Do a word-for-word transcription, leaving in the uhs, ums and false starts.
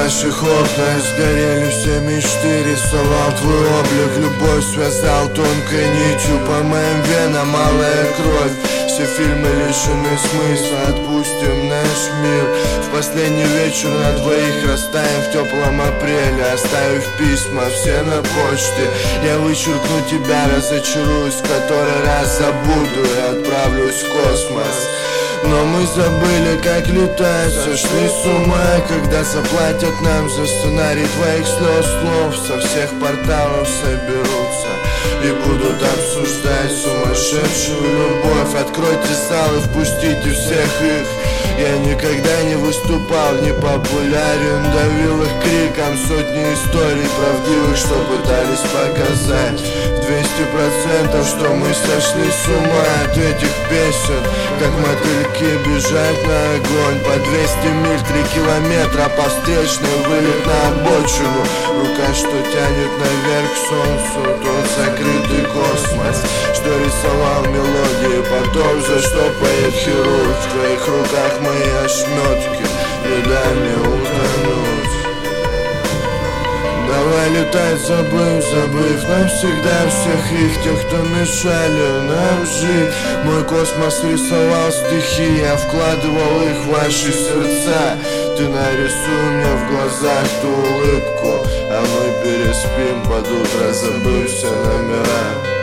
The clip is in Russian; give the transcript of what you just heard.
наших окнах сгорели все мечты. Рисовал твой облик, любовь связал тонкой нитью. По моим венам малая кровь, все фильмы лишены смысла. Отпустим наш мир в последний вечер на двоих. Растаем в теплом апреле, оставив письма все на почте. Я вычеркну тебя, разочаруюсь, который раз забуду и отправлюсь в космос. Но мы забыли, как летать, сошли с ума, когда заплатят нам за сценарий твоих слез. Слов со всех порталов соберутся и будут обсуждать сумасшедшую любовь. Откройте залы, впустите всех их. Я никогда не выступал, не популярен, давил их криком. Сотни историй правдивых, что пытались показать двести процентов, что мы сошли с ума от этих песен. Как мотыльки бежать на огонь по двести миль, три километра по встречной, вылет на обочину. Рука, что тянет наверх к солнцу, тот закрытый космос, что рисовал мелодии, потом заштопает хирург. В твоих руках мои ошметки, не дай мне утонуть. Давай летать, забыв, забыв навсегда всех их, тех, кто мешали нам жить. Мой космос рисовал стихи, я вкладывал их в ваши сердца. Ты нарисуй мне в глазах ту улыбку, а мы переспим под утро, забыв все номера.